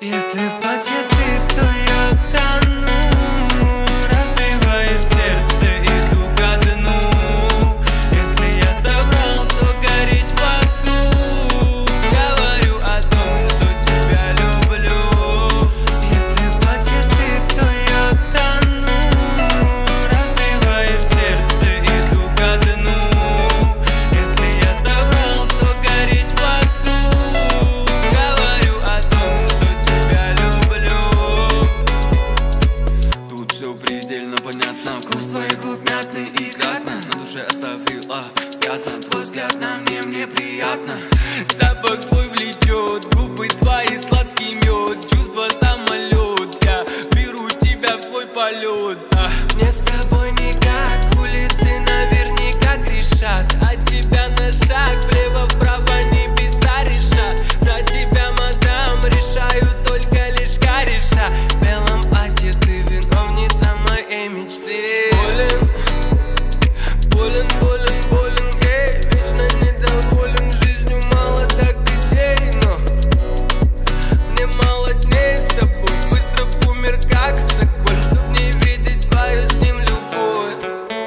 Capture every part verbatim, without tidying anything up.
Если в платье ты, то я тону. Разбиваешь сердце, иду ко дну. Если я соврал, то гореть в аду. Говорю о том, что тебя люблю. Если в платье ты, то я тону. Разбиваешь сердце, иду ко дну. Если я соврал, то гореть в аду. Говорю о том, что тебя люблю. Тут все предельно понятно. Вкус твоих губ мятный и кратно. На душе оставила пятна. Твой взгляд на мне, мне приятно. Запах твой влечет, губы твои сладкий мед. Чувство самолет, я беру тебя в свой полет. а. Мне с тобой никак, улицы наверняка грешат. От тебя на шаг, влево-вправо небеса решат. За тебя, мадам, решаю только лишь кореша. В белом платье ты виновница моей мечты. Болен, болен, болен, болен, эй. Вечно недоволен жизнью, мало так детей. Но мне мало дней с тобой. Быстро умер, как Стокгольм, чтоб не видеть твою с ним любовь.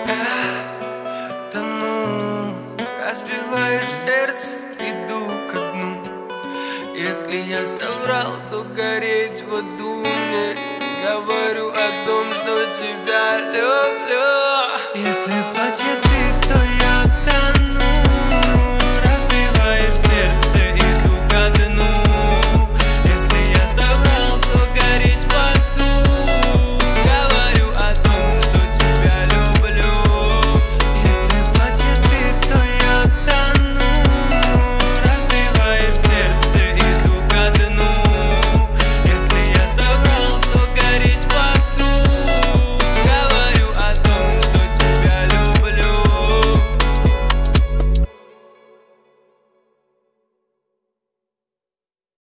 Я тону, разбиваешь сердце, иду ко дну. Если я соврал, то гореть в аду. Мне говорю о том, что тебя люблю. Если в платье ты